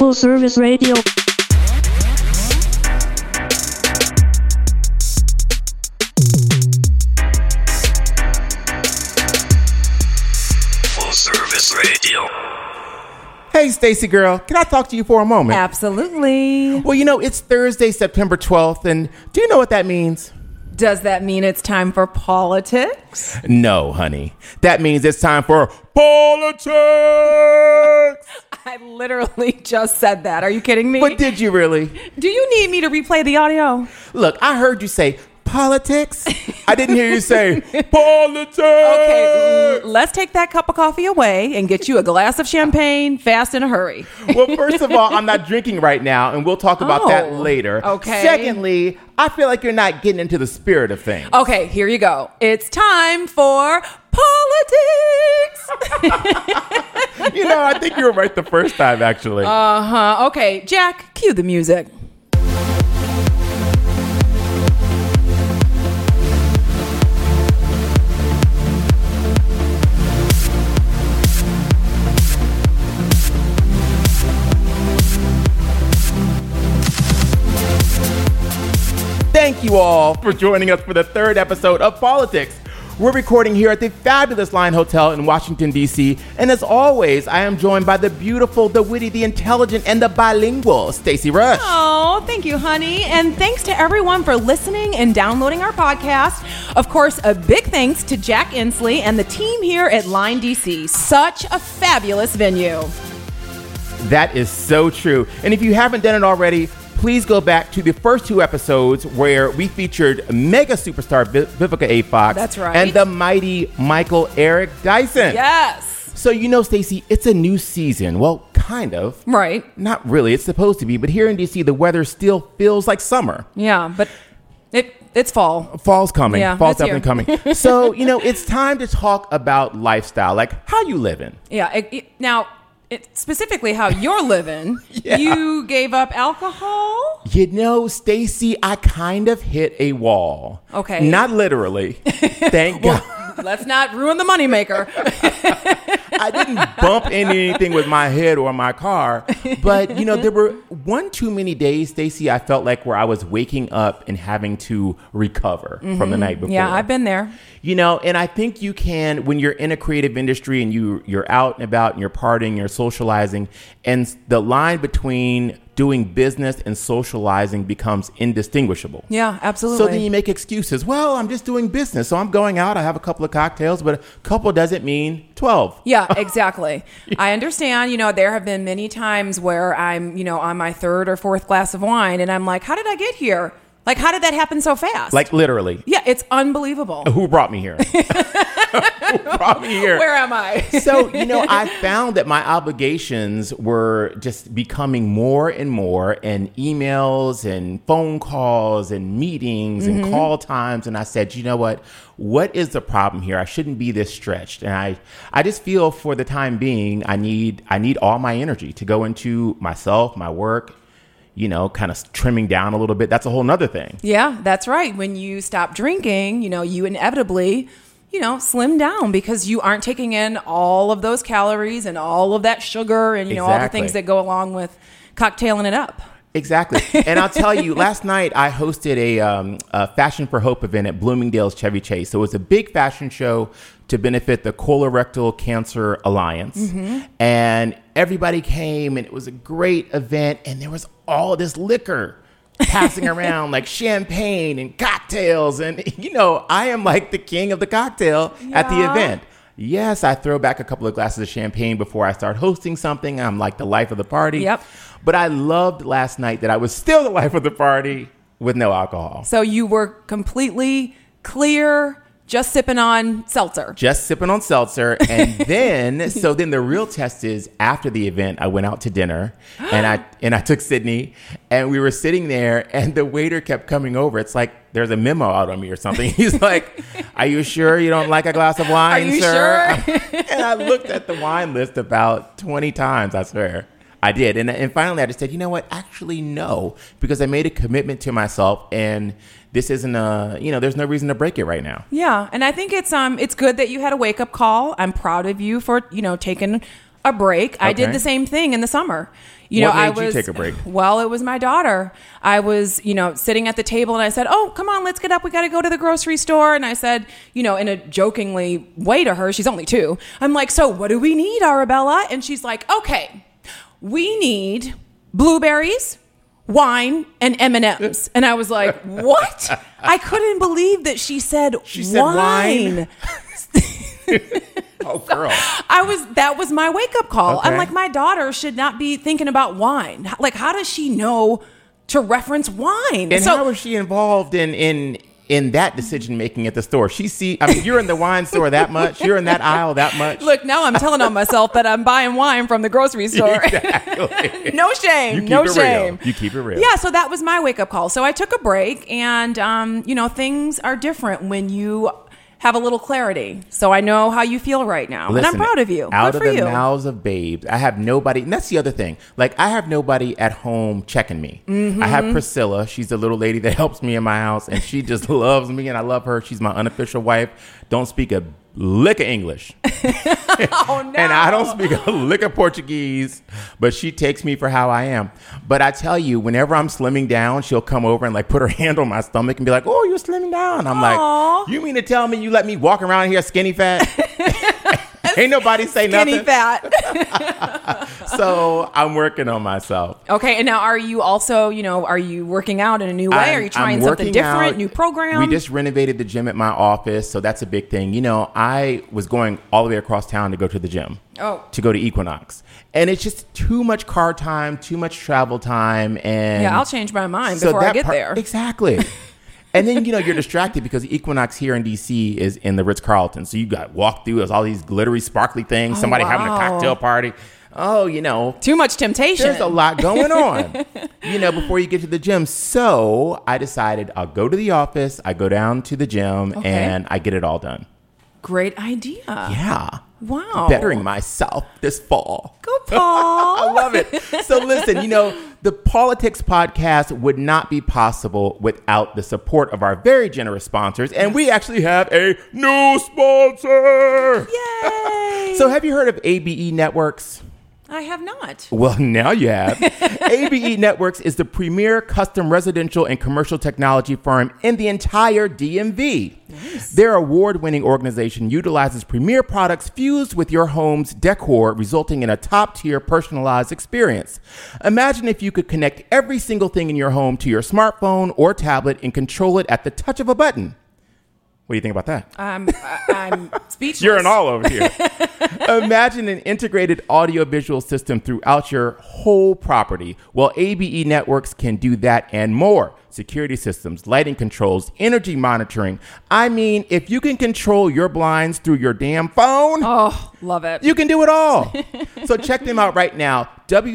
Full Service Radio. Full Service Radio. Hey, Stacy girl, can I talk to you for a moment? Absolutely. Well, you know, it's Thursday, September 12th, and do you know what that means? Does that mean it's time for politics? No, honey. That means it's time for politics! I literally just said that. Are you kidding me? But did you really? Do you need me to replay the audio? Look, I heard you say politics. I didn't hear you say politics. Okay, let's take that cup of coffee away and get you a glass of champagne fast in a hurry. Well, first of all, I'm not drinking right now, and we'll talk about that later. Okay. Secondly, I feel like you're not getting into the spirit of things. Okay, here you go. It's time for politics. You know, I think you were right the first time, actually. Uh-huh. Okay, Jack, cue the music. Thank you all for joining us for the third episode of Politics. We're recording here at the fabulous Line Hotel in Washington, D.C. And as always, I am joined by the beautiful, the witty, the intelligent, and the bilingual Stacey Rush. Oh, thank you, honey. And thanks to everyone for listening and downloading our podcast. Of course, a big thanks to Jack Inslee and the team here at Line DC. Such a fabulous venue. That is so true. And if you haven't done it already, please go back to the first two episodes where we featured mega superstar Vivica A. Fox. That's right. And the mighty Michael Eric Dyson. Yes. So, you know, Stacey, it's a new season. Well, kind of. Right. Not really. It's supposed to be. But here in D.C., the weather still feels like summer. Yeah, but it's fall. Fall's coming. Yeah, Fall's it's definitely here. coming. So, you know, it's time to talk about lifestyle. Like, how you living? Yeah. Now, specifically how you're living, Yeah. You gave up alcohol? You know, Stacey, I kind of hit a wall. Okay. Not literally. Thank God. Let's not ruin the moneymaker. I didn't bump into anything with my head or my car, but you know, there were one too many days, Stacey, I felt like where I was waking up and having to recover from the night before. Yeah, I've been there. You know, and I think you can, when you're in a creative industry and you're out and about and you're partying, you're socializing, and the line between doing business and socializing becomes indistinguishable. Yeah, absolutely. So then you make excuses. Well, I'm just doing business. So I'm going out. I have a couple of cocktails, but a couple doesn't mean 12. Yeah, exactly. I understand. You know, there have been many times where I'm, you know, on my third or fourth glass of wine and I'm like, how did I get here? Like, how did that happen so fast? Like literally. Yeah, it's unbelievable. Who brought me here? Who brought me here? Where am I? So, you know, I found that my obligations were just becoming more and more, and emails and phone calls and meetings and call times. And I said, you know what is the problem here? I shouldn't be this stretched. And I just feel for the time being, I need all my energy to go into myself, my work, you know, kind of trimming down a little bit. That's a whole nother thing. Yeah, that's right. When you stop drinking, you know, you inevitably, you know, slim down because you aren't taking in all of those calories and all of that sugar and, you know, all the things that go along with cocktailing it up. Exactly. And I'll tell you, last night I hosted a Fashion for Hope event at Bloomingdale's Chevy Chase. So it was a big fashion show to benefit the Colorectal Cancer Alliance. And everybody came, and it was a great event. And there was all this liquor passing around, like champagne and cocktails. And, you know, I am like the king of the cocktail at the event. Yes, I throw back a couple of glasses of champagne before I start hosting something. I'm like the life of the party. Yep. But I loved last night that I was still the life of the party with no alcohol. So you were completely clear, just sipping on seltzer. Just sipping on seltzer. And then, then the real test is after the event, I went out to dinner and I took Sydney, and we were sitting there, and the waiter kept coming over. It's like there's a memo out on me or something. He's like, "Are you sure you don't like a glass of wine, Are you sir?" sure? And I looked at the wine list about 20 times, I swear. I did. And finally, I just said, you know what? Actually, no, because I made a commitment to myself, and this isn't there's no reason to break it right now. Yeah. And I think it's good that you had a wake up call. I'm proud of you for, taking a break. I did the same thing in the summer. What made you take a break? Well, it was my daughter. I was, sitting at the table and I said, "Oh, come on, let's get up. We got to go to the grocery store." And I said, in a jokingly way to her, she's only 2. I'm like, "So what do we need, Arabella?" And she's like, "Okay, we need blueberries, wine, and M&Ms." And I was like, "What?" I couldn't believe that she said wine. Oh, girl. That was my wake up call. Okay. I'm like, my daughter should not be thinking about wine. Like, how does she know to reference wine? And how is she involved in that decision making at the store? You're in the wine store that much. You're in that aisle that much. Look, now I'm telling on myself that I'm buying wine from the grocery store. Exactly. No shame. Real. You keep it real. Yeah, so that was my wake up call. So I took a break, and things are different when you have a little clarity. So I know how you feel right now. Listen, and I'm proud of you. Out Good of for the you. mouths of babes. I have nobody. And that's the other thing. Like, I have nobody at home checking me. Mm-hmm. I have Priscilla. She's the little lady that helps me in my house. And she just loves me. And I love her. She's my unofficial wife. Don't speak a lick of English. Oh, no. And I don't speak a lick of Portuguese. But she takes me for how I am. But I tell you, whenever I'm slimming down, she'll come over and like put her hand on my stomach and be like, "Oh, you're slimming down." I'm like, "You mean to tell me you let me walk around here skinny fat?" Ain't nobody say nothing. Skinny fat. So I'm working on myself. Okay, and now are you also, are you working out in a new way? Are you trying something different, new program? We just renovated the gym at my office, so that's a big thing. I was going all the way across town to go to the gym. To go to Equinox. And it's just too much car time, too much travel time. And yeah, I'll change my mind before I get there. Exactly. And then, you're distracted because Equinox here in D.C. is in the Ritz-Carlton. So you got walk through, there's all these glittery, sparkly things, somebody having a cocktail party. Oh, too much temptation. There's a lot going on, before you get to the gym. So I decided I'll go to the office, I go down to the gym, and I get it all done. Great idea. Yeah. Wow. Bettering myself this fall. Go, Paul. I love it. So listen, the Politics Podcast would not be possible without the support of our very generous sponsors. And we actually have a new sponsor. Yay. So have you heard of ABE Networks? I have not. Well, now you have. ABE Networks is the premier custom residential and commercial technology firm in the entire DMV. Nice. Their award-winning organization utilizes premier products fused with your home's decor, resulting in a top-tier personalized experience. Imagine if you could connect every single thing in your home to your smartphone or tablet and control it at the touch of a button. What do you think about that? I'm speechless. You're in all over here. Imagine an integrated audio-visual system throughout your whole property. Well, ABE Networks can do that and more. Security systems, lighting controls, energy monitoring. I mean, if you can control your blinds through your damn phone. Oh, love it. You can do it all. So check them out right now.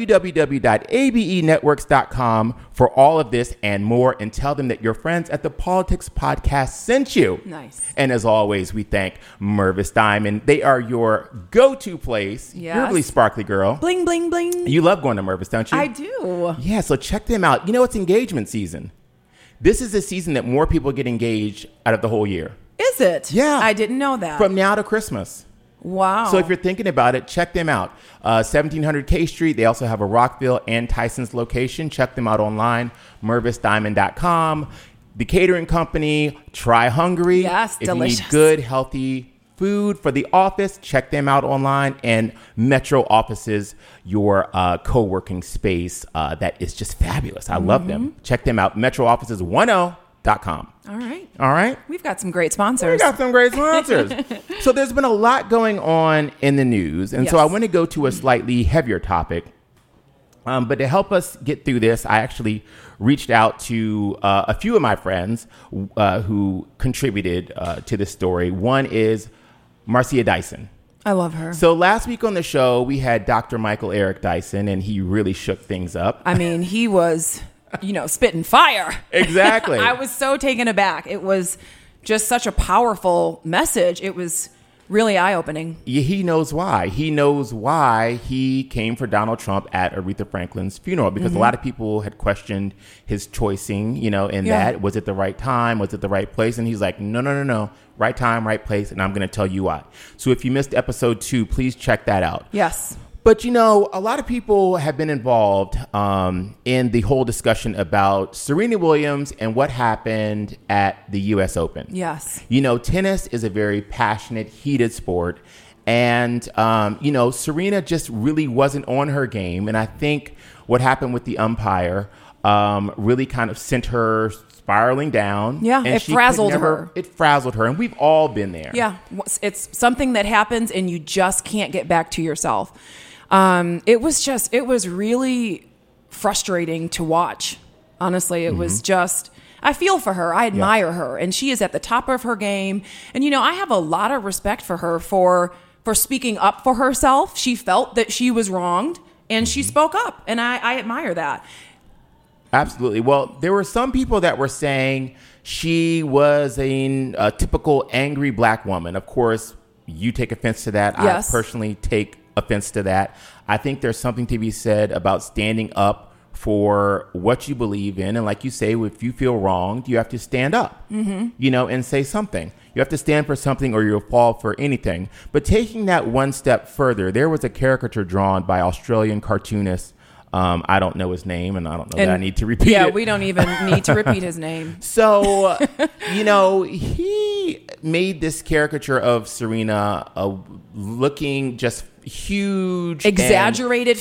www.abenetworks.com for all of this and more, and tell them that your friends at the Politics Podcast sent you. Nice. And as always, we thank Mervis Diamond. They are your go-to place. Yes. You're a really sparkly girl. Bling, bling, bling. You love going to Mervis, don't you? I do. Yeah, so check them out. It's engagement season. This is the season that more people get engaged out of the whole year. Is it? Yeah. I didn't know that. From now to Christmas. Wow. So if you're thinking about it, check them out. 1700 K Street. They also have a Rockville and Tyson's location. Check them out online, mervisdiamond.com. The catering company, Try Hungry. Yes, delicious. If you need good, healthy food for the office, check them out online. And Metro Offices, your co-working space that is just fabulous. I love them. Check them out, metrooffices10.com. All right. All right. We've got some great sponsors. We got some great sponsors. So there's been a lot going on in the news. And so I want to go to a slightly heavier topic. But to help us get through this, I actually reached out to a few of my friends who contributed to this story. One is Marcia Dyson. I love her. So last week on the show, we had Dr. Michael Eric Dyson, and he really shook things up. I mean, he was, spitting fire. Exactly. I was so taken aback. It was just such a powerful message. It was really eye-opening. Yeah, he knows why. He knows why he came for Donald Trump at Aretha Franklin's funeral, because a lot of people had questioned his choicing, in that. Was it the right time? Was it the right place? And he's like, no. Right time, right place. And I'm going to tell you why. So if you missed episode 2, please check that out. Yes. But, you know, a lot of people have been involved in the whole discussion about Serena Williams and what happened at the U.S. Open. Yes. You know, tennis is a very passionate, heated sport. And, you know, Serena just really wasn't on her game. And I think what happened with the umpire really kind of sent her spiraling down. Yeah, and it frazzled her. It frazzled her. And we've all been there. Yeah, it's something that happens and you just can't get back to yourself. It was really frustrating to watch. Honestly, it was just, I feel for her. I admire her, and she is at the top of her game. And, you know, I have a lot of respect for her for speaking up for herself. She felt that she was wronged, and she spoke up, and I admire that. Absolutely. Well, there were some people that were saying she was a typical angry black woman. Of course, you take offense to that. Yes. I personally take offense to that. I think there's something to be said about standing up for what you believe in. And like you say, if you feel wronged, you have to stand up, you know, and say something. You have to stand for something or you'll fall for anything. But taking that one step further, there was a caricature drawn by Australian cartoonist. I don't know his name, and I don't know that I need to repeat it. Yeah, we don't even need to repeat his name. So, you know, he made this caricature of Serena looking just huge. Exaggerated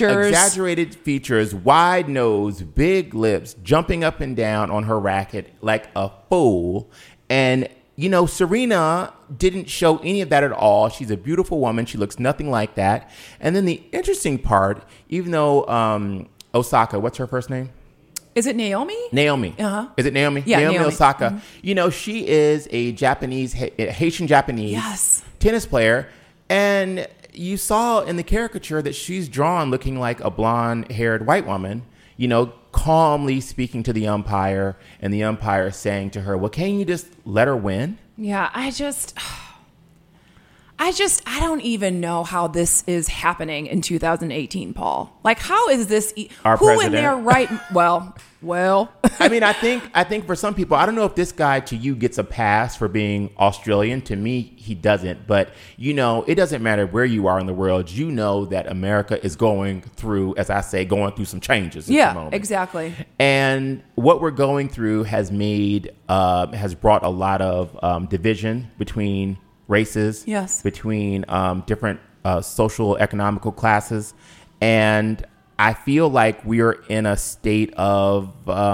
features, wide nose, big lips, jumping up and down on her racket like a fool. And, you know, Serena didn't show any of that at all. She's a beautiful woman. She looks nothing like that. And then the interesting part, even though Osaka, what's her first name? Is it Naomi? Naomi. Uh-huh. Is it Naomi? Yeah, Naomi Osaka. Mm-hmm. You know, she is a Haitian Japanese tennis player. And you saw in the caricature that she's drawn looking like a blonde-haired white woman, you know, calmly speaking to the umpire, and the umpire saying to her, well, can't you just let her win? Yeah, I don't even know how this is happening in 2018, Paul. Like, how is this? Our who president? in their right? Well. I mean, I think for some people, I don't know if this guy to you gets a pass for being Australian. To me, he doesn't. But, you know, it doesn't matter where you are in the world. You know that America is going through, as I say, some changes. At the moment. Exactly. And what we're going through has brought a lot of division between races, between different social economical classes. And I feel like we are in a state of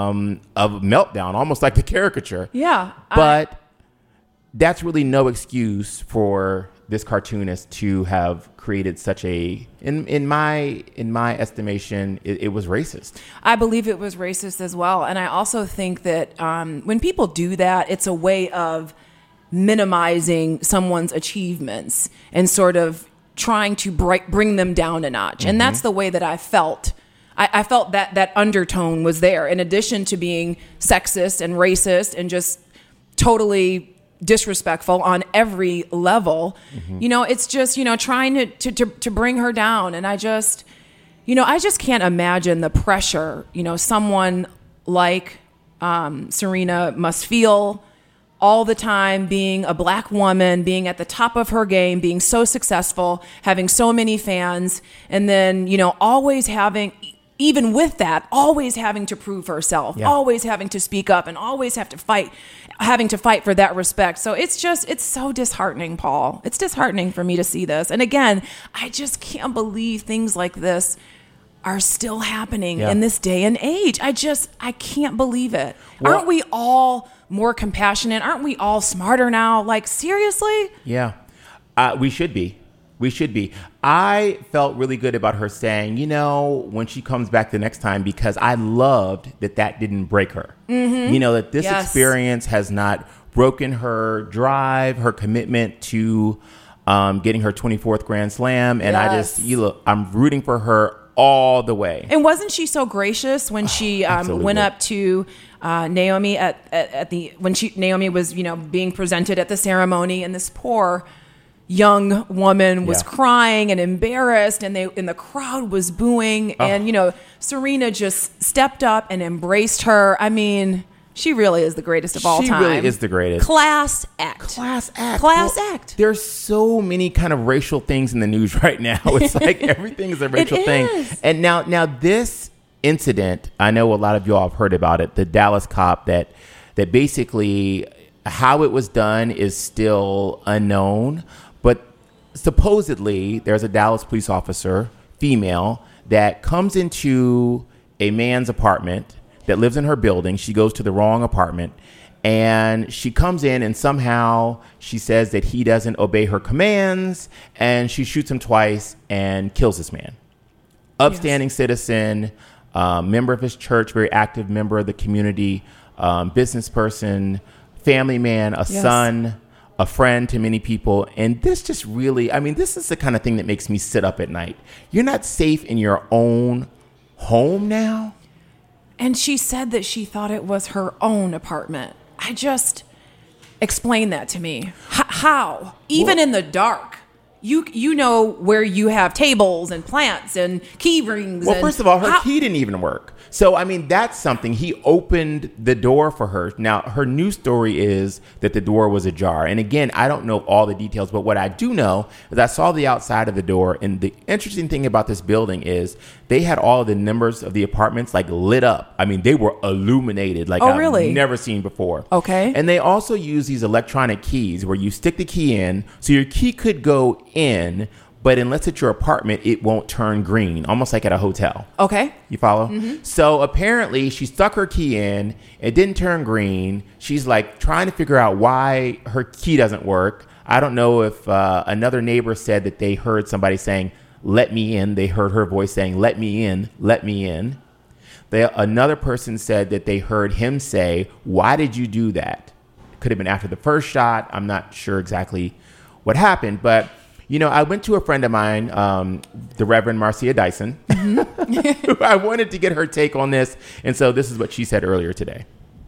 meltdown, almost like the caricature. Yeah. But that's really no excuse for this cartoonist to have created such in my estimation, it was racist. I believe it was racist as well. And I also think that when people do that, it's a way of minimizing someone's achievements and sort of trying to bring them down a notch. And that's the way that I felt. I felt that undertone was there, in addition to being sexist and racist and just totally disrespectful on every level. You know, it's just, you know, trying to bring her down. And I just can't imagine the pressure, you know, someone like Serena must feel all the time, being a black woman, being at the top of her game, being so successful, having so many fans, and then, you know, always having, even with that, always having to prove herself, always having to speak up, and always having to fight for that respect. So it's so disheartening, Paul. It's disheartening for me to see this. And again, I just can't believe things like this are still happening in this day and age. I can't believe it. Well, aren't we all more compassionate? Aren't we all smarter now? Like, seriously? Yeah. We should be. I felt really good about her saying, you know, when she comes back the next time, because I loved that didn't break her. You know, that this experience has not broken her drive, her commitment to getting her 24th Grand Slam. And I'm rooting for her all the way. And wasn't she so gracious when she went up to Naomi when Naomi was, you know, being presented at the ceremony, and this poor young woman was crying and embarrassed, and the crowd was booing, and, you know, Serena just stepped up and embraced her. I mean, She really is the greatest of all time. She really is the greatest. Class act. There's so many kind of racial things in the news right now. It's like everything is a racial thing. And now this incident, I know a lot of y'all have heard about it. The Dallas cop that basically how it was done is still unknown, but supposedly there's a Dallas police officer, female, that comes into a man's apartment that lives in her building. She goes to the wrong apartment, and she comes in, and somehow she says that he doesn't obey her commands, and she shoots him twice and kills this man. Upstanding citizen, member of his church, very active member of the community, business person, family man, a son, a friend to many people. And this just really, I mean, this is the kind of thing that makes me sit up at night. You're not safe in your own home now. And she said that she thought it was her own apartment. I just, explain that to me. How? Even in the dark. You know where you have tables and plants and key rings. Well, first of all, her key didn't even work. So, I mean, that's something. He opened the door for her. Now, her news story is that the door was ajar. And again, I don't know all the details, but what I do know is I saw the outside of the door. And the interesting thing about this building is they had all the numbers of the apartments like lit up. I mean, they were illuminated like I've never seen before. Okay. And they also use these electronic keys where you stick the key in. So your key could go in, but unless it's your apartment, it won't turn green, almost like at a hotel. Okay. You follow? Mm-hmm. So apparently she stuck her key in. It didn't turn green. She's like trying to figure out why her key doesn't work. I don't know if another neighbor said that they heard somebody saying, "Let me in." They heard her voice saying, "Let me in, let me in." Another person said that they heard him say, "Why did you do that?" Could have been after the first shot. I'm not sure exactly what happened, but you know, I went to a friend of mine, the Reverend Marcia Dyson. Mm-hmm. I wanted to get her take on this. And so this is what she said earlier today.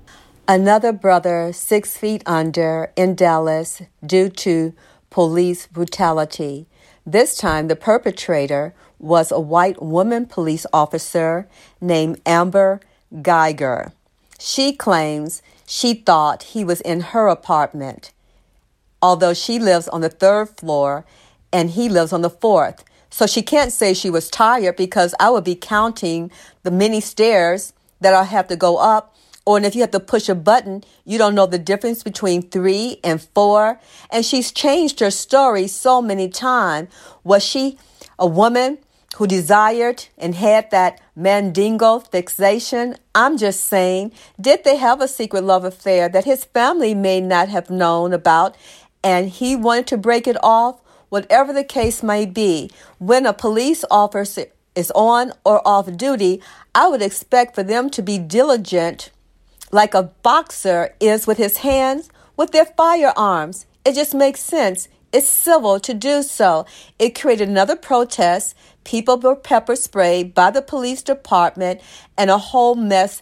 Another brother 6 feet under in Dallas due to police brutality. This time, the perpetrator was a white woman police officer named Amber Geiger. She claims she thought he was in her apartment, although she lives on the 3rd floor and he lives on the 4th. So she can't say she was tired because I would be counting the many stairs that I have to go up. Or if you have to push a button, you don't know the difference between 3 and 4. And she's changed her story so many times. Was she a woman who desired and had that mandingo fixation? I'm just saying, did they have a secret love affair that his family may not have known about and he wanted to break it off? Whatever the case may be, when a police officer is on or off duty, I would expect for them to be diligent like a boxer is with his hands, with their firearms. It just makes sense. It's civil to do so. It created another protest. People were pepper sprayed by the police department, and a whole mess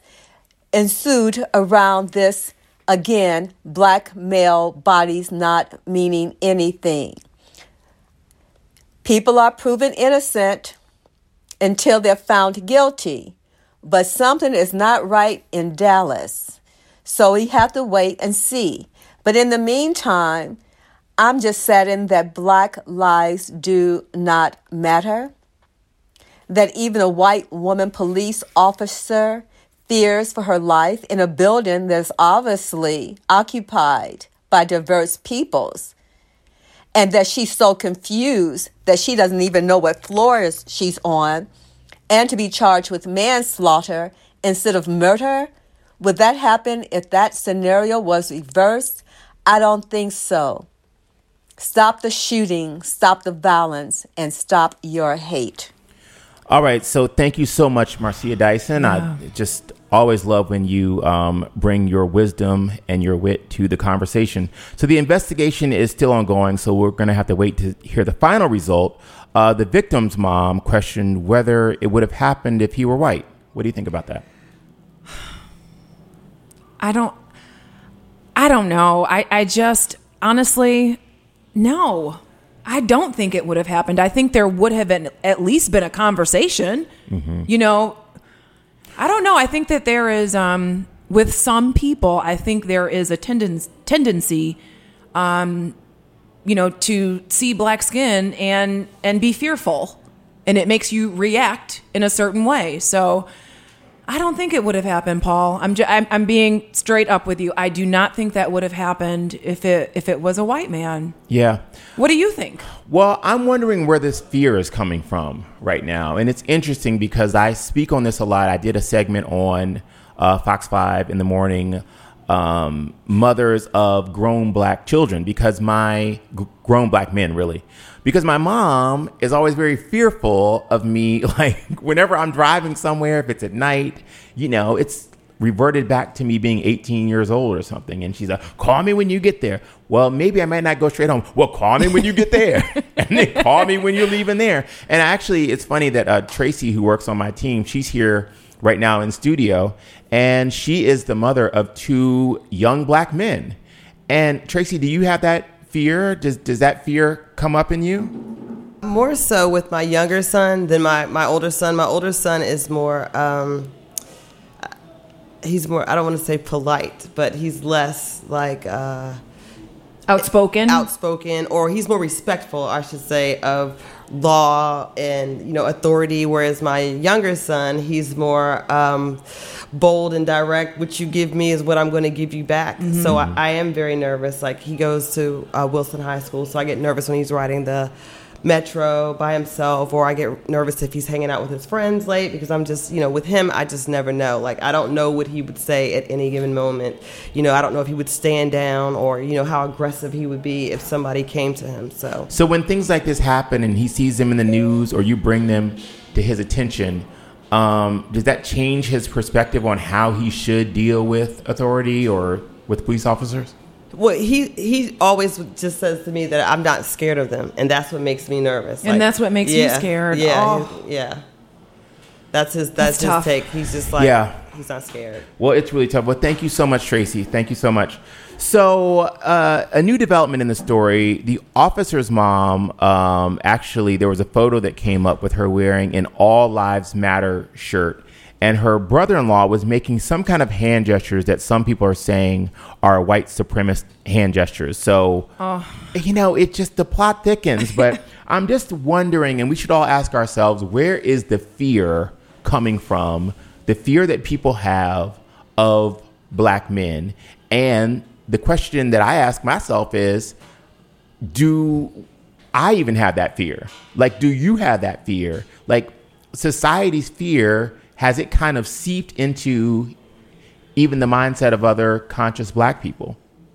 ensued around this, again, black male bodies not meaning anything. People are proven innocent until they're found guilty, but something is not right in Dallas. So we have to wait and see. But in the meantime, I'm just saddened that black lives do not matter, that even a white woman police officer fears for her life in a building that's obviously occupied by diverse peoples, and that she's so confused that she doesn't even know what floors she's on, and to be charged with manslaughter instead of murder. Would that happen if that scenario was reversed? I don't think so. Stop the shooting, stop the violence, and stop your hate. All right. So thank you so much, Marcia Dyson. Yeah. I just always love when you bring your wisdom and your wit to the conversation. So the investigation is still ongoing. So we're going to have to wait to hear the final result. The victim's mom questioned whether it would have happened if he were white. What do you think about that? I don't know. I just, honestly, no. I don't think it would have happened. I think there would have been at least been a conversation. Mm-hmm. You know, I don't know. I think that there is, with some people, I think there is a tendency, to see black skin and be fearful, and it makes you react in a certain way. So I don't think it would have happened, Paul. I'm being straight up with you. I do not think that would have happened if it was a white man. Yeah. What do you think? Well, I'm wondering where this fear is coming from right now. And it's interesting because I speak on this a lot. I did a segment on Fox 5 in the morning, mothers of grown black children, because grown black men, really. Because my mom is always very fearful of me. Like, whenever I'm driving somewhere, if it's at night, it's reverted back to me being 18 years old or something. And she's like, call me when you get there. Well, maybe I might not go straight home. Well, call me when you get there. And then call me when you're leaving there. And actually, it's funny that Tracy, who works on my team, she's here right now in studio. And she is the mother of 2 young black men. And Tracy, do you have that fear? Does that fear come up in you? More so with my younger son than my older son. My older son is more, he's more, I don't want to say polite, but he's less like... outspoken, or he's more respectful, I should say, of law and authority, whereas my younger son, he's more bold and direct. What you give me is what I'm going to give you back. Mm-hmm. So I am very nervous. Like, he goes to Wilson High School, so I get nervous when he's riding the metro by himself, or I get nervous if he's hanging out with his friends late, because I'm just, with him, I just never know. Like, I don't know what he would say at any given moment. I don't know if he would stand down, or, how aggressive he would be if somebody came to him. So when things like this happen and he sees them in the news, or you bring them to his attention, does that change his perspective on how he should deal with authority or with police officers? Well, he always just says to me that I'm not scared of them, and that's what makes me nervous. And that's what makes you scared. Yeah, yeah. That's his take. He's just like, he's not scared. Well, it's really tough. Well, thank you so much, Tracy. Thank you so much. So, a new development in the story: the officer's mom. Actually, there was a photo that came up with her wearing an All Lives Matter shirt. And her brother-in-law was making some kind of hand gestures that some people are saying are white supremacist hand gestures. So, the plot thickens. But I'm just wondering, and we should all ask ourselves, where is the fear coming from? The fear that people have of black men. And the question that I ask myself is, do I even have that fear? Like, do you have that fear? Like, society's fear, has it kind of seeped into even the mindset of other conscious black people?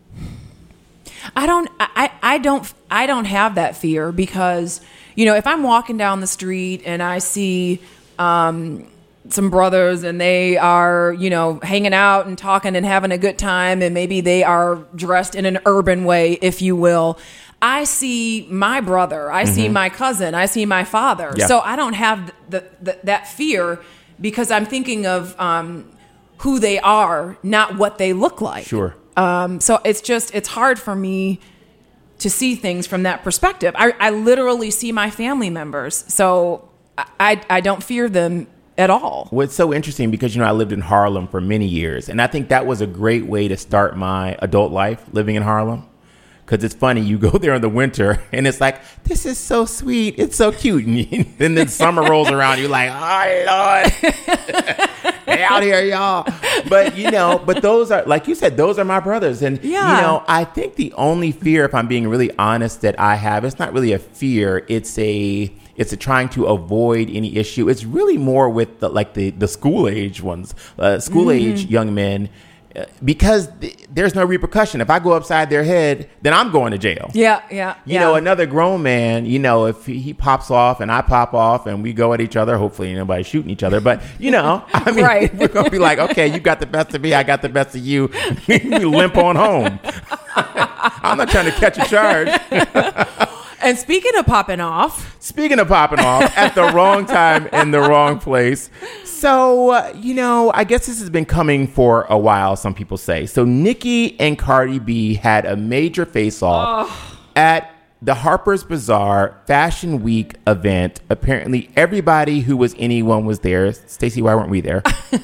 I don't have that fear, because, if I'm walking down the street and I see some brothers and they are, hanging out and talking and having a good time, and maybe they are dressed in an urban way, if you will, I see my brother, I see my cousin, I see my father. Yeah. So I don't have that fear, because I'm thinking of who they are, not what they look like. Sure. So it's hard for me to see things from that perspective. I literally see my family members, so I don't fear them at all. Well, it's so interesting because, I lived in Harlem for many years, and I think that was a great way to start my adult life, living in Harlem. Because it's funny, you go there in the winter and it's like, this is so sweet. It's so cute. And then summer rolls around. You're like, oh, Lord. Hey, out here, y'all. But, but those are, like you said, those are my brothers. And, I think the only fear, if I'm being really honest, that I have, it's not really a fear. It's a trying to avoid any issue. It's really more with the school age ones, school age young men. Because there's no repercussion. If I go upside their head, then I'm going to jail. Yeah. Another grown man, if he pops off and I pop off and we go at each other, hopefully nobody's shooting each other. But, right. We're going to be like, okay, you got the best of me. I got the best of you. We limp on home. I'm not trying to catch a charge. And speaking of popping off at the wrong time in the wrong place. So, I guess this has been coming for a while, some people say. So Nicki and Cardi B had a major face-off at the Harper's Bazaar Fashion Week event. Apparently, everybody who was anyone was there. Stacey, why weren't we there?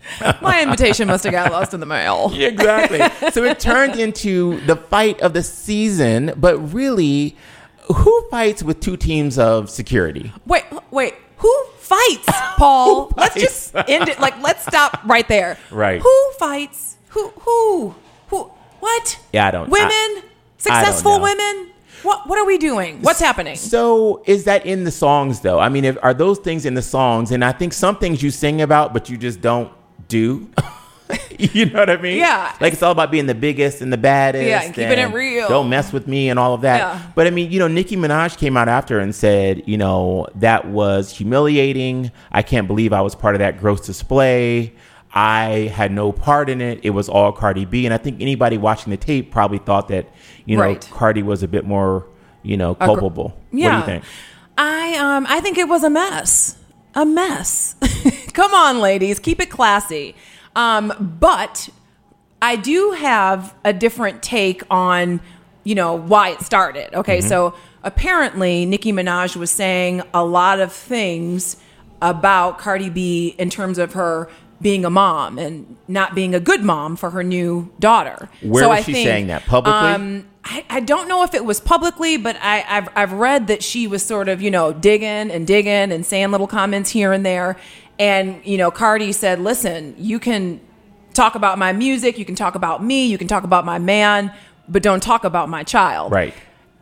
My invitation must have got lost in the mail. Yeah, exactly. So it turned into the fight of the season, but really, who fights with two teams of security? Wait. Who fights, Paul? Who Let's fights? just end it. Like, let's stop right there. Right. Who fights? Who? What? Yeah, I don't. Women? Successful know. women? What are we doing? What's happening? So is that in the songs, though? I mean, are those things in the songs? And I think some things you sing about, but you just don't do. You know what I mean? Yeah. Like it's all about being the biggest and the baddest. Yeah, and keeping it real. Don't mess with me and all of that. Yeah. But I mean, Nicki Minaj came out after and said, that was humiliating. I can't believe I was part of that gross display. I had no part in it. It was all Cardi B. And I think anybody watching the tape probably thought that, Right. Cardi was a bit more, culpable. Yeah. What do you think? I think it was a mess. A mess. Come on, ladies. Keep it classy. But I do have a different take on, why it started. Okay, so apparently Nicki Minaj was saying a lot of things about Cardi B in terms of her being a mom and not being a good mom for her new daughter. Where was she saying that? Publicly? I don't know if it was publicly, but I've read that she was sort of, digging and saying little comments here and there. And, Cardi said, listen, you can talk about my music, you can talk about me, you can talk about my man, but don't talk about my child. Right.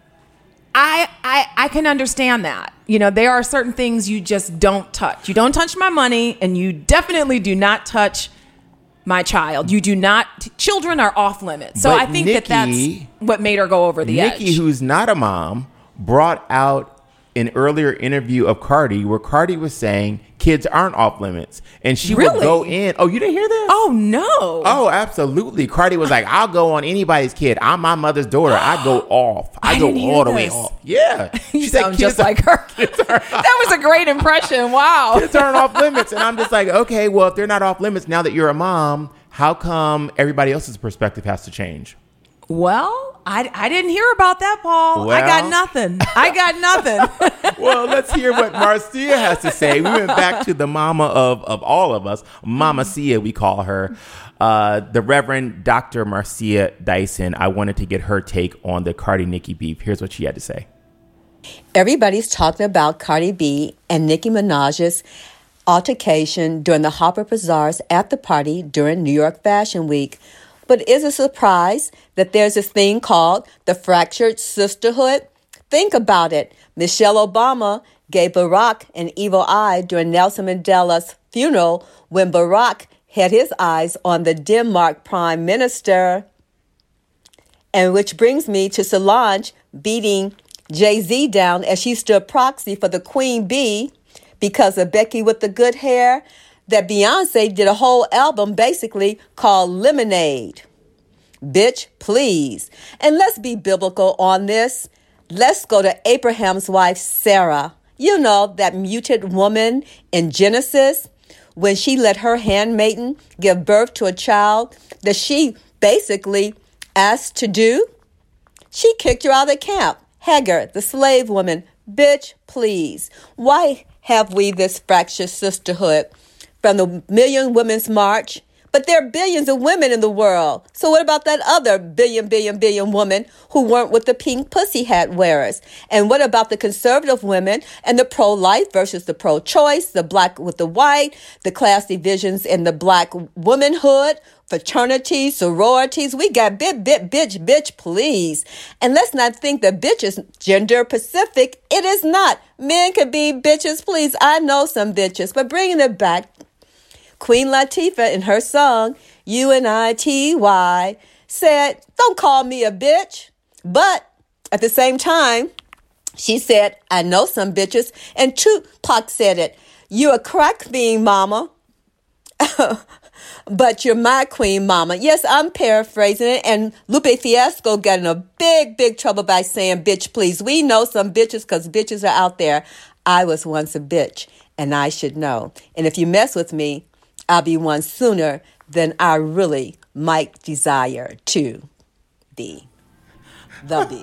I can understand that. There are certain things you just don't touch. You don't touch my money, and you definitely do not touch my child. You do not. Children are off limits. So But I think Nicki, that's what made her go over the edge. Nicki, who's not a mom, brought out an earlier interview of Cardi where Cardi was saying kids aren't off limits. And she would Really? go in. Oh, you didn't hear this? Oh, no. Oh, absolutely. Cardi was like, I'll go on anybody's kid. I'm my mother's daughter. I go off. I go didn't hear all the way this. off. Yeah. You She said sound kids just like her. That was a great impression. Wow. Kids aren't off limits. And I'm just like, okay, well, if they're not off limits now that you're a mom, how come everybody else's perspective has to change? Well, I didn't hear about that, Paul. I got nothing. Well, let's hear what Marcia has to say. We went back to the mama of all of us, Mama Sia, we call her, the Reverend Dr. Marcia Dyson. I wanted to get her take on the Cardi-Nicki beef. Here's what she had to say. Everybody's talking about Cardi B and Nicki Minaj's altercation during the Harper Bazaars at the party during New York Fashion Week. But is it a surprise that there's this thing called the fractured sisterhood? Think about it. Michelle Obama gave Barack an evil eye during Nelson Mandela's funeral when Barack had his eyes on the Denmark Prime Minister. And which brings me to Solange beating Jay-Z down as she stood proxy for the Queen Bee because of Becky with the good hair, that Beyonce did a whole album basically called Lemonade. Bitch, please. And let's be biblical on this. Let's go to Abraham's wife, Sarah. You know, that muted woman in Genesis, when she let her handmaiden give birth to a child that she basically asked to do. She kicked her out of the camp. Hagar, the slave woman. Bitch, please. Why have we this fractured sisterhood? From the Million Women's March. But there are billions of women in the world. So what about that other billion woman who weren't with the pink pussy hat wearers? And what about the conservative women and the pro-life versus the pro-choice, the black with the white, the class divisions in the black womanhood, fraternities, sororities? We got bitch, please. And let's not think that bitch is gender specific. It is not. Men can be bitches, please. I know some bitches, but bringing it back, Queen Latifah in her song, UNITY, said, don't call me a bitch. But at the same time, she said, I know some bitches. And Tupac said it, you a crack fiend, mama. But you're my queen, mama. Yes, I'm paraphrasing it. And Lupe Fiasco got in a big trouble by saying, bitch, please. We know some bitches because bitches are out there. I was once a bitch, and I should know. And if you mess with me, I'll be one sooner than I really might desire to be. The bee.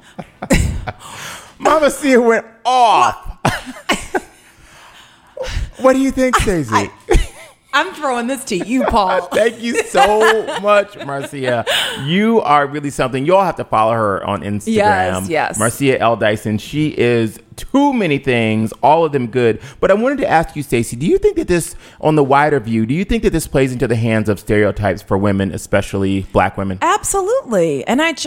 Mama Sia went off. What do you think, Stacey? I'm throwing this to you, Paul. Thank you so much, Marcia. You are really something. You all have to follow her on Instagram. Yes. Marcia L. Dyson. She is too many things, all of them good. But I wanted to ask you, Stacey, do you think that this, on the wider view, do you think that this plays into the hands of stereotypes for women, especially Black women? Absolutely. And I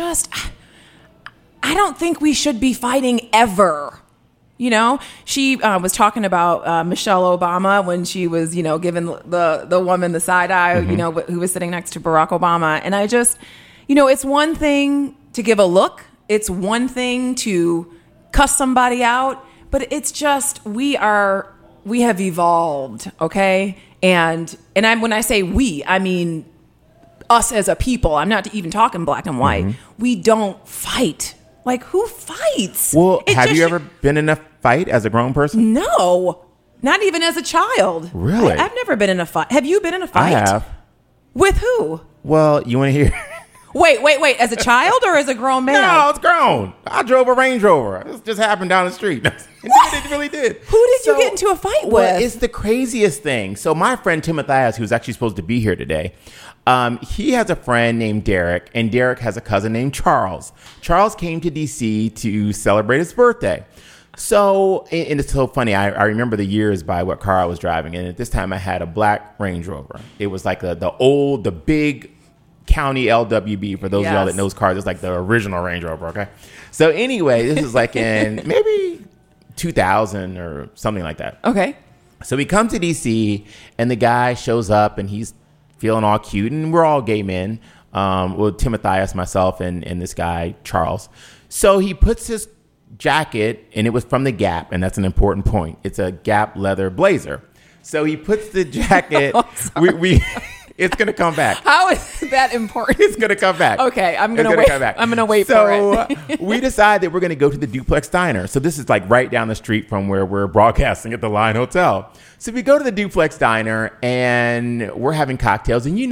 don't think we should be fighting ever. You know, she was talking about Michelle Obama when she was, giving the woman the side eye, who was sitting next to Barack Obama. And I just, it's one thing to give a look. It's one thing to cuss somebody out. But it's just we have evolved. OK. And when I say we, I mean us as a people. I'm not even talking black and white. Mm-hmm. We don't fight. Like, who fights? Well, have you ever been in a fight as a grown person? No, not even as a child. Really? I've never been in a fight. Have you been in a fight? I have. With who? Well, you want to hear? Wait. As a child or as a grown man? No, it's grown. I drove a Range Rover. This just happened down the street. It really did. Who did you get into a fight with? Well, it's the craziest thing. So my friend Timotheus, who's actually supposed to be here today, he has a friend named Derek, and Derek has a cousin named Charles. Charles came to D.C. to celebrate his birthday. So, and it's so funny, I remember the years by what car I was driving, and at this time I had a black Range Rover. It was like the big county LWB, for those of y'all that knows cars. It's like the original Range Rover, okay? So anyway, this is like in maybe 2000 or something like that. Okay. So we come to D.C., and the guy shows up, and he's feeling all cute, and we're all gay men. Timotheus, myself, and this guy, Charles. So he puts his jacket, and it was from the Gap, and that's an important point. It's a Gap leather blazer. So he puts the jacket. It's going to come back. How is that important? It's going to come back. Okay, I'm going to wait. I'm going to wait for it. So we decide that we're going to go to the Duplex Diner. So this is like right down the street from where we're broadcasting at the Line Hotel. So we go to the Duplex Diner, and we're having cocktails. And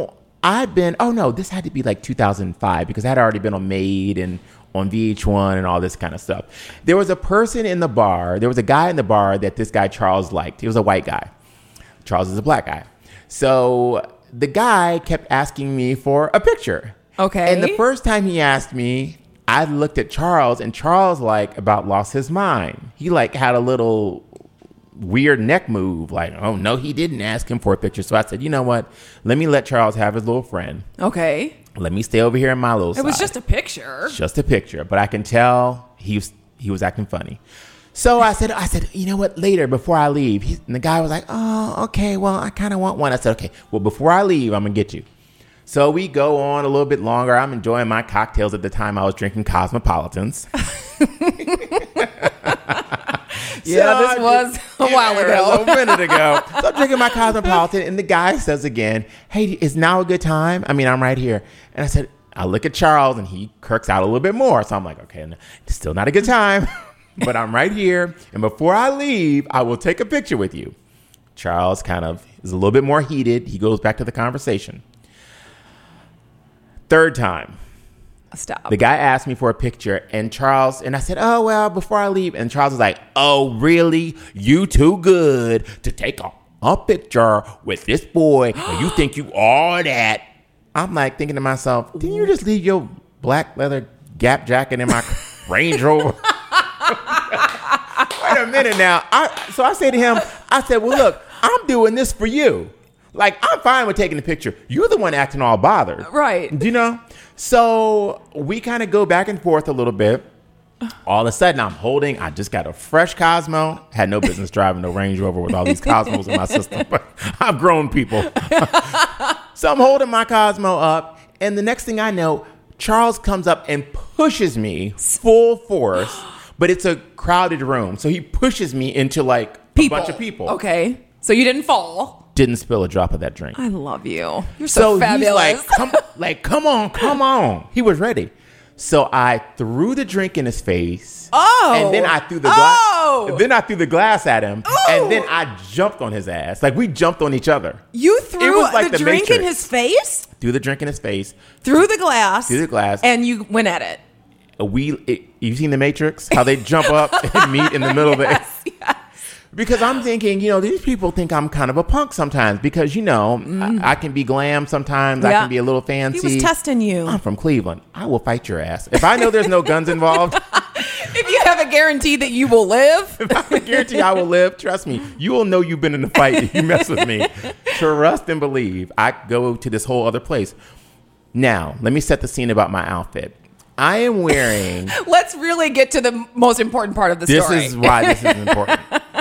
this had to be like 2005 because I had already been on Made and on VH1 and all this kind of stuff. There was a person in the bar. There was a guy in the bar that this guy Charles liked. He was a white guy. Charles is a black guy. So the guy kept asking me for a picture. Okay. And the first time he asked me, I looked at Charles, and Charles about lost his mind. He had a little weird neck move, oh no, he didn't ask him for a picture. So I said, you know what? Let me let Charles have his little friend. Okay. Let me stay over here in my little side. It was just a picture. Just a picture, but I can tell he was acting funny. So I said, you know what, later, before I leave. And the guy was like, oh, okay, well, I kind of want one. I said, okay, well, before I leave, I'm going to get you. So we go on a little bit longer. I'm enjoying my cocktails. At the time, I was drinking Cosmopolitans. This was a while ago. A minute ago. So I'm drinking my Cosmopolitan, and the guy says again, hey, is now a good time? I mean, I'm right here. And I said, I look at Charles, and he kirks out a little bit more. So I'm like, okay, it's still not a good time. But I'm right here, and before I leave, I will take a picture with you. Charles kind of is a little bit more heated. He goes back to the conversation. Third time. Stop. The guy asked me for a picture, and I said, oh, well, before I leave. And Charles was like, oh, really? You too good to take a picture with this boy, and you think you are that? I'm thinking to myself, didn't you just leave your black leather Gap jacket in my Range Rover? Wait a minute now. So I say to him, I said, well, look, I'm doing this for you. I'm fine with taking the picture. You're the one acting all bothered. Right. Do you know? So we kind of go back and forth a little bit. All of a sudden, I just got a fresh Cosmo. Had no business driving no Range Rover with all these Cosmos in my system. But I'm grown people. So I'm holding my Cosmo up. And the next thing I know, Charles comes up and pushes me full force. But it's a crowded room. So he pushes me into a bunch of people. Okay. So you didn't fall. Didn't spill a drop of that drink. I love you. You're so fabulous. He's come on. He was ready. So I threw the drink in his face. Oh. And then I threw the glass. Oh. Then I threw the glass at him. Oh. And then I jumped on his ass. We jumped on each other. You threw the drink in his face? Threw the drink in his face. Threw the glass. And you went at it. You've seen The Matrix? How they jump up and meet in the middle of it? Yes. Because I'm thinking, these people think I'm kind of a punk sometimes because, I can be glam sometimes. I can be a little fancy. He was testing you. I'm from Cleveland. I will fight your ass. If I know there's no guns involved. If you have a guarantee that you will live. If I have a guarantee I will live, trust me, you will know you've been in a fight if you mess with me. Trust and believe. I go to this whole other place. Now, let me set the scene about my outfit. I am wearing... Let's really get to the most important part of the story. This is why this is important.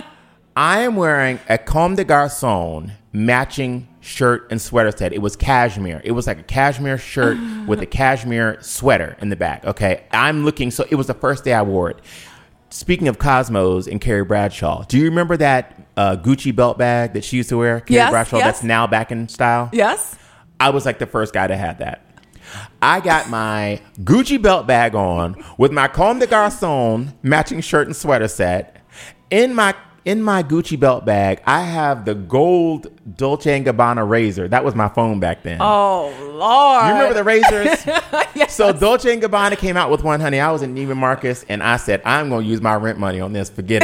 I am wearing a Comme des Garçons matching shirt and sweater set. It was cashmere. It was like a cashmere shirt with a cashmere sweater in the back. Okay. I'm looking, so it was the first day I wore it. Speaking of Cosmos and Carrie Bradshaw, do you remember that Gucci belt bag that she used to wear? Carrie Bradshaw, that's now back in style? Yes. I was like the first guy to have that. I got my Gucci belt bag on with my Comme des Garçons matching shirt and sweater set. In my Gucci belt bag, I have the gold Dolce & Gabbana razor. That was my phone back then. Oh, Lord. You remember the razors? Yes. So Dolce & Gabbana came out with one, honey. I was in Neiman Marcus, and I said, I'm going to use my rent money on this. Forget it.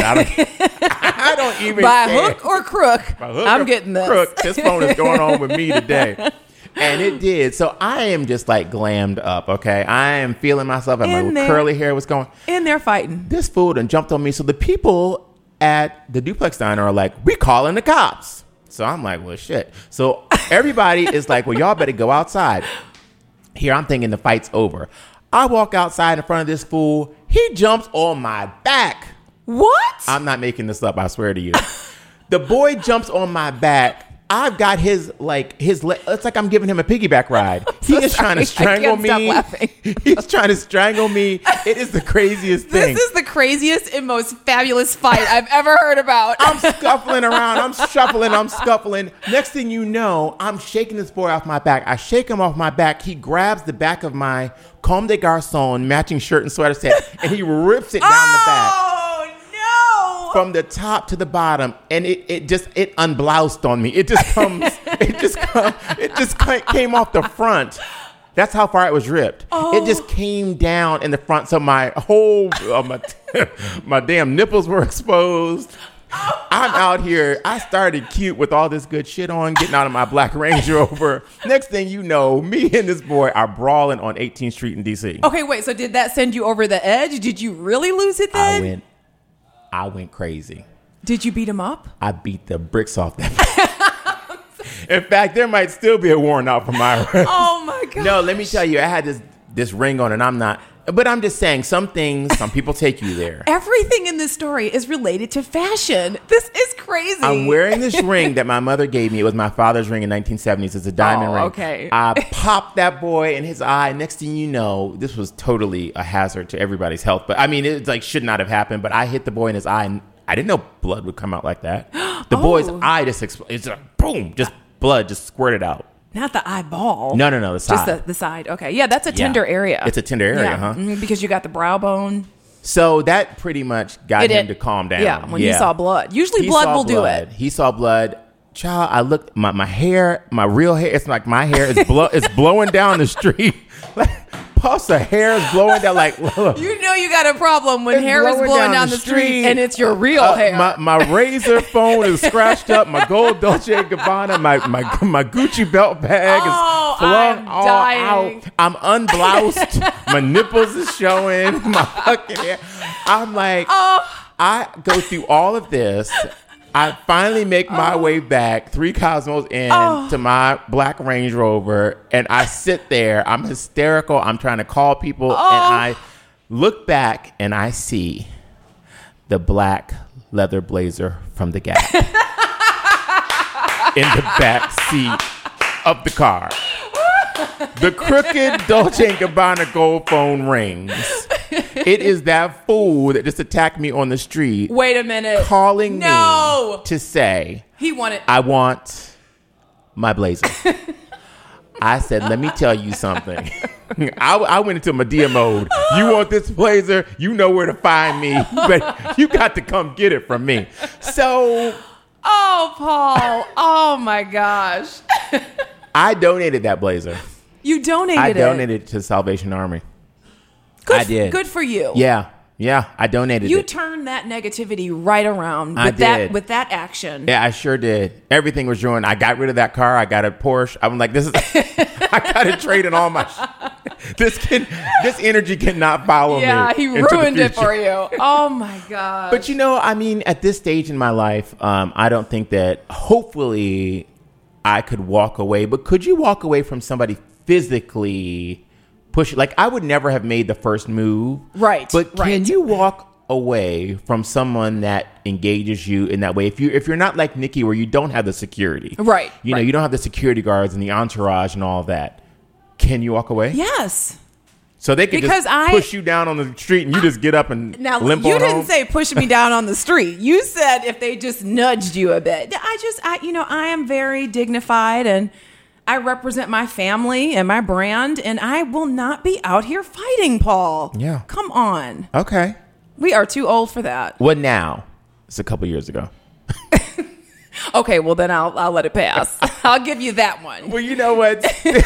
I don't even By care. hook or crook, I'm getting this. Crook. This phone is going on with me today. And it did. So I am just like glammed up, okay? I am feeling myself. And my little curly hair was going. And they're fighting. This fool done jumped on me. So the people at the Duplex Diner are like, we calling the cops. So I'm like, well, shit. So everybody is like, well, y'all better go outside. Here, I'm thinking the fight's over. I walk outside in front of this fool. He jumps on my back. What? I'm not making this up. I swear to you. The boy jumps on my back. I've got his it's like I'm giving him a piggyback ride. He is trying to strangle me. He's trying to strangle me. It is the craziest thing. This is the craziest and most fabulous fight I've ever heard about. I'm scuffling around. I'm shuffling. I'm scuffling. Next thing you know, I'm shaking this boy off my back. I shake him off my back. He grabs the back of my Comme des Garçons matching shirt and sweater set, and he rips it down the back. From the top to the bottom, and it unbloused on me. It just came off the front. That's how far it was ripped. Oh. It just came down in the front, so my whole my damn nipples were exposed. I'm out here. I started cute with all this good shit on, getting out of my black Range Rover. Next thing you know, me and this boy are brawling on 18th Street in D.C. Okay, wait. So did that send you over the edge? Did you really lose it then? I went crazy. Did you beat him up? I beat the bricks off that. In fact, there might still be a warrant out for my arrest. Oh my God. No, let me tell you, I had this ring on, and I'm not. But I'm just saying, some people take you there. Everything in this story is related to fashion. This is crazy. I'm wearing this ring that my mother gave me. It was my father's ring in 1970s. It's a diamond ring. Okay. I popped that boy in his eye. Next thing you know, this was totally a hazard to everybody's health. But I mean, it like should not have happened. But I hit the boy in his eye, and I didn't know blood would come out like that. The boy's eye just exploded. It's like, boom, just blood just squirted out. Not the eyeball. No, the side. Just the side. Okay. Yeah, that's a tender area. It's a tender area, huh? Mm-hmm, because you got the brow bone. So that pretty much got him to calm down. Yeah, when he saw blood. Usually blood will do it. He saw blood. Child, I looked, my hair, my real hair, it's like my hair is it's blowing down the street. Puffs of hair is blowing down like, look. You know you got a problem when hair is blowing down the street and it's your real hair. My razor phone is scratched up. My gold Dolce & Gabbana, my Gucci belt bag is flung all out. I'm unbloused. My nipples is showing. My fucking hair. I'm like, I go through all of this. I finally make my way back 3 Cosmos in to my black Range Rover, and I sit there. I'm hysterical. I'm trying to call people, and I look back, and I see the black leather blazer from the Gap in the back seat of the car. The crooked Dolce & Gabbana gold phone rings. It is that fool that just attacked me on the street. Wait a minute. Calling me to say, I want my blazer. I said, let me tell you something. I went into Medea mode. You want this blazer? You know where to find me. But you got to come get it from me. So. Oh, Paul. Oh, my gosh. I donated that blazer. You donated it? I donated it to Salvation Army. I did. Good for you. Yeah. Yeah, I donated You it. turned that negativity right around I with that did. with that action. Yeah, I sure did. Everything was ruined. I got rid of that car. I got a Porsche. I'm like, I got to trade in all my this energy cannot follow me. Yeah, he into the ruined it future. for you. Oh my God. But I mean, at this stage in my life, I don't think that hopefully I could walk away. But could you walk away from somebody physically pushing? Like, I would never have made the first move. Right. But can right. you walk away from someone that engages you in that way? If you're not like Nikki, where you don't have the security. Right. You know, you don't have the security guards and the entourage and all that. Can you walk away? Yes. So they could just push you down on the street and you just get up and now, limp you on didn't home? say push me down on the street. You said if they just nudged you a bit. I am very dignified and I represent my family and my brand, and I will not be out here fighting, Paul. Yeah. Come on. Okay. We are too old for that. What now? It's a couple years ago. Okay, well then I'll let it pass. I'll give you that one. Well, you know what?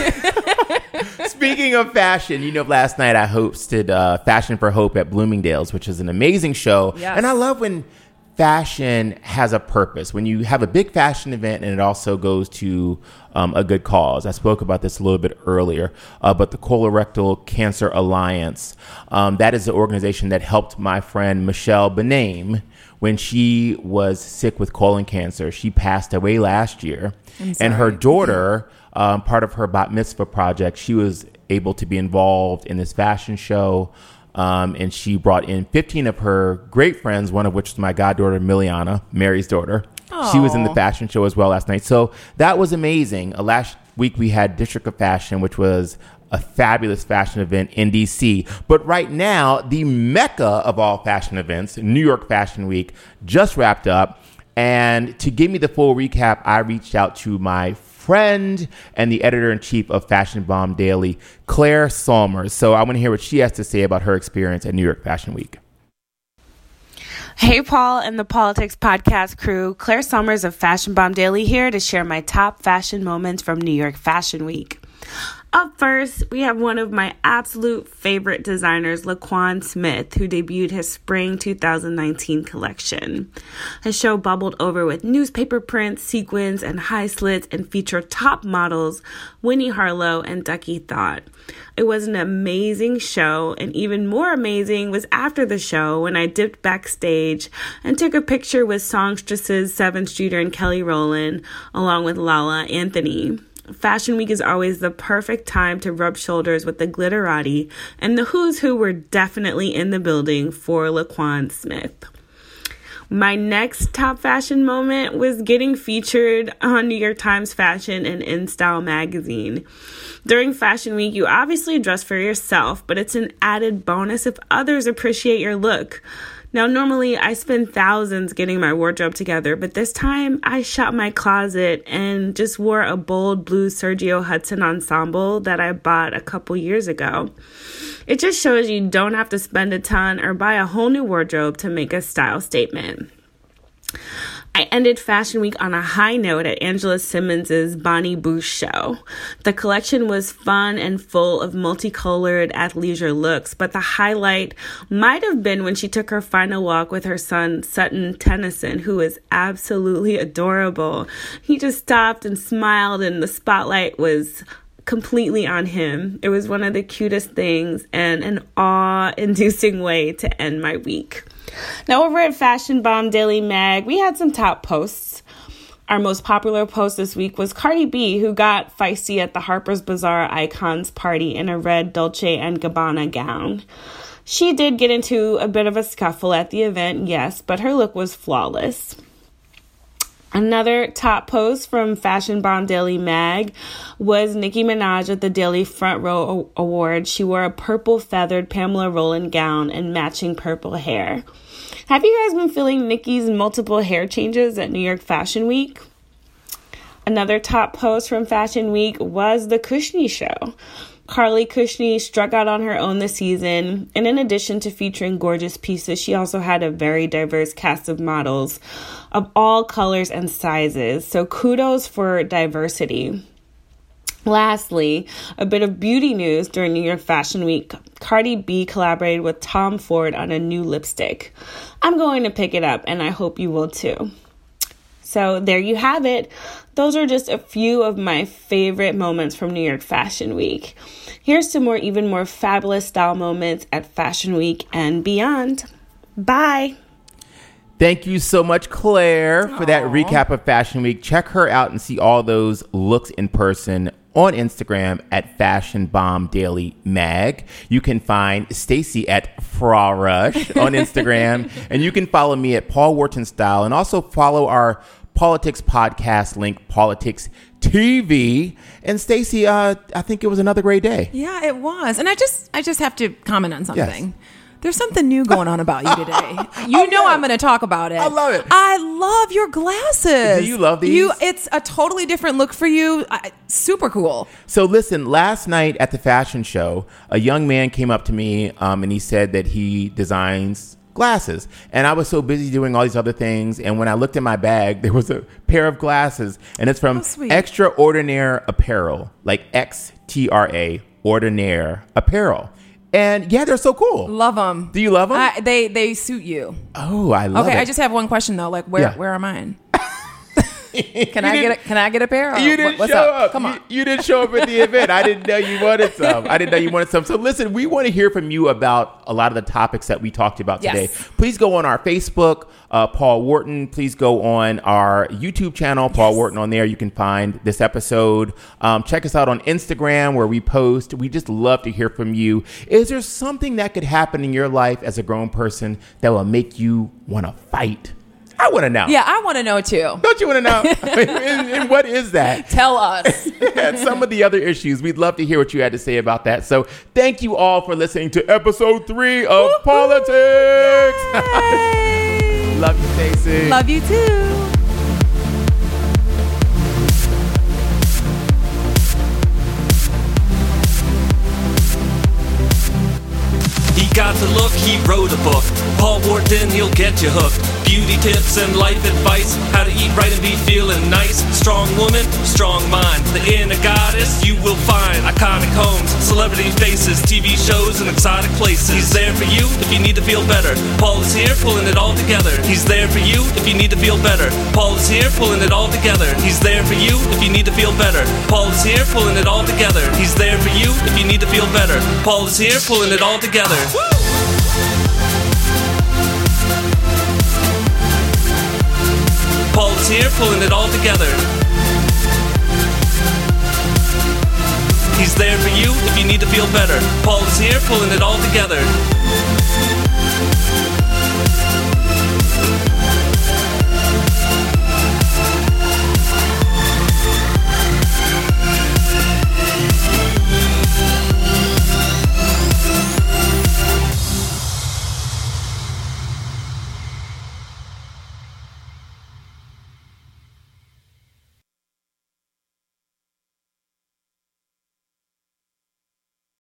Speaking of fashion, last night I hosted Fashion for Hope at Bloomingdale's, which is an amazing show. Yes. And I love when fashion has a purpose, when you have a big fashion event and it also goes to a good cause. I spoke about this a little bit earlier, but the Colorectal Cancer Alliance, that is the organization that helped my friend Michelle Benaim when she was sick with colon cancer. She passed away last year. And her daughter, part of her bat mitzvah project, she was able to be involved in this fashion show. And she brought in 15 of her great friends, one of which was my goddaughter, Miliana, Mary's daughter. Aww. She was in the fashion show as well last night. So that was amazing. Last week we had District of Fashion, which was a fabulous fashion event in DC. But right now, the mecca of all fashion events, New York Fashion Week, just wrapped up. And to give me the full recap, I reached out to my friend and the editor-in-chief of Fashion Bomb Daily, Claire Salmers. So I want to hear what she has to say about her experience at New York Fashion Week. Hey, Paul and the Politics Podcast crew. Claire Salmers of Fashion Bomb Daily here to share my top fashion moments from New York Fashion Week. Up first, we have one of my absolute favorite designers, Laquan Smith, who debuted his spring 2019 collection. His show bubbled over with newspaper prints, sequins, and high slits and featured top models Winnie Harlow and Ducky Thought. It was an amazing show, and even more amazing was after the show when I dipped backstage and took a picture with songstresses 7th Streeter and Kelly Rowland, along with Lala Anthony. Fashion Week is always the perfect time to rub shoulders with the glitterati, and the who's who were definitely in the building for Laquan Smith. My next top fashion moment was getting featured on New York Times Fashion and InStyle magazine. During Fashion Week, you obviously dress for yourself, but it's an added bonus if others appreciate your look. Now, normally I spend thousands getting my wardrobe together, but this time I shot my closet and just wore a bold blue Sergio Hudson ensemble that I bought a couple years ago. It just shows you don't have to spend a ton or buy a whole new wardrobe to make a style statement. I ended Fashion Week on a high note at Angela Simmons' Bonnie Bush show. The collection was fun and full of multicolored athleisure looks, but the highlight might have been when she took her final walk with her son, Sutton Tennyson, who is absolutely adorable. He just stopped and smiled, and the spotlight was completely on him. It was one of the cutest things and an awe-inducing way to end my week. Now, over at Fashion Bomb Daily Mag, we had some top posts. Our most popular post this week was Cardi B, who got feisty at the Harper's Bazaar Icons party in a red Dolce & Gabbana gown. She did get into a bit of a scuffle at the event, yes, but her look was flawless. Another top post from Fashion Bomb Daily Mag was Nicki Minaj at the Daily Front Row Award. She wore a purple feathered Pamela Roland gown and matching purple hair. Have you guys been feeling Nicki's multiple hair changes at New York Fashion Week? Another top post from Fashion Week was the Kushney Show. Carly Kushney struck out on her own this season, and in addition to featuring gorgeous pieces, she also had a very diverse cast of models of all colors and sizes, so kudos for diversity. Lastly, a bit of beauty news during New York Fashion Week. Cardi B collaborated with Tom Ford on a new lipstick. I'm going to pick it up, and I hope you will too. So there you have it. Those are just a few of my favorite moments from New York Fashion Week. Here's some even more fabulous style moments at Fashion Week and beyond. Bye. Thank you so much, Claire, for that recap of Fashion Week. Check her out and see all those looks in person on Instagram at Fashion Bomb Daily Mag. You can find Stacey at Fra Rush on Instagram, and you can follow me at Paul Wharton Style, and also follow our Politics podcast link, Politics TV. And Stacey, I think it was another great day. Yeah, it was. And I just have to comment on something. Yes. There's something new going on about you today. I'm going to talk about it. I love it. I love your glasses. Do you love these? It's a totally different look for you. Super cool. So listen, last night at the fashion show, a young man came up to me and he said that he designs glasses. And I was so busy doing all these other things. And when I looked in my bag, there was a pair of glasses. And it's from Extraordinaire Apparel, like XTRA, Ordinaire Apparel. And yeah, they're so cool. Love them. Do you love them? They suit you. Oh, I love it. Okay, I just have one question though. Like, where are mine? Can I get a pair? You didn't show up. Come on. You didn't show up at the event. I didn't know you wanted some. So listen, we want to hear from you about a lot of the topics that we talked about today. Yes. Please go on our Facebook, Paul Wharton. Please go on our YouTube channel, Paul Wharton. On there, you can find this episode. Check us out on Instagram where we post. We just love to hear from you. Is there something that could happen in your life as a grown person that will make you want to fight? I want to know. Yeah, I want to know too. Don't you want to know? And what is that? Tell us. And some of the other issues. We'd love to hear what you had to say about that. So thank you all for listening to episode 3 of Woo-hoo! Politics. Love you, Stacey. Love you too. He got the look, he wrote a book. Paul Wharton, he'll get you hooked. Beauty tips and life advice. How to eat right and be feeling nice. Strong woman, strong mind. The inner goddess you will find. Iconic homes, celebrity faces, TV shows and exotic places. He's there for you if you need to feel better. Paul is here pulling it all together. He's there for you if you need to feel better. Paul is here pulling it all together. He's there for you if you need to feel better. Paul is here pulling it all together. He's there for you if you need to feel better. Paul is here pulling it all together. Paul is here pulling it all together. He's there for you if you need to feel better. Paul is here pulling it all together.